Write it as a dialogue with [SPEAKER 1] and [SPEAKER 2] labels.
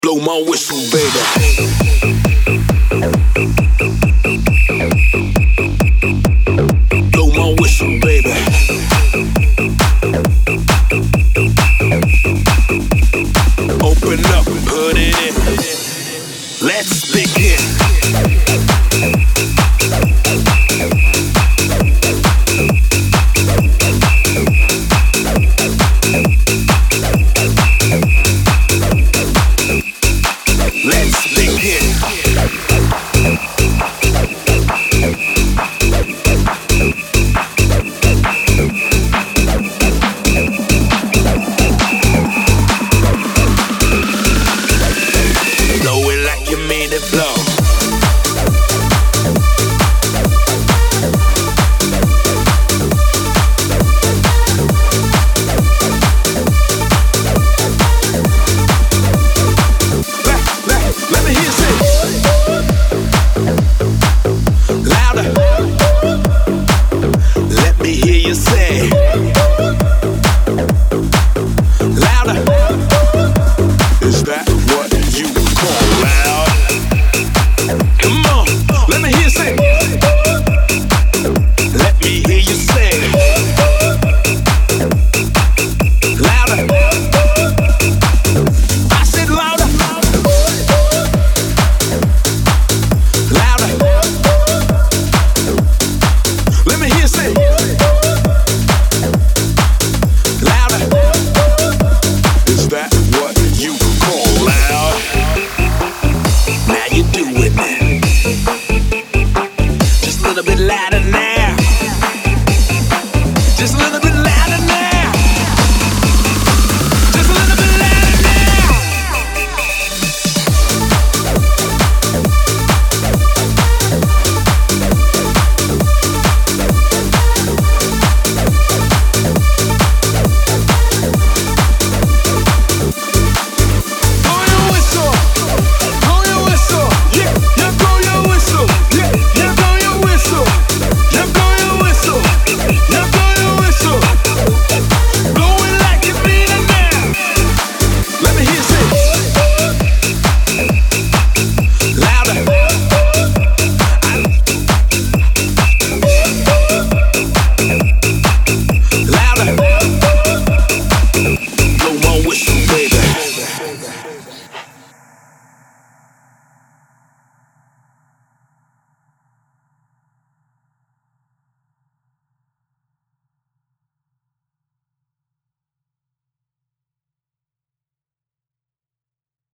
[SPEAKER 1] Blow my whistle, baby. Blow my whistle, baby. Open up, put it in. Let's begin. Let's begin. Blow it like you made it blow. Let me hear you say louder. Let me hear you say louder. Is that what you call loud? Come on, let me hear you say. Let me hear you say louder. I said louder. Louder. Let me hear you say louder. Is that what you call loud? Now you do it now. Just a little bit louder now. Just a little bit louder now. Just a little bit louder now. Blow your whistle. Blow your whistle. Yeah, yeah, blow your whistle. Yeah, yeah, blow your whistle. Yeah, blow your whistle. Yeah, blow your whistle. Blow it like you mean it now. Let me hear you say louder. Louder. Blow my whistle, baby.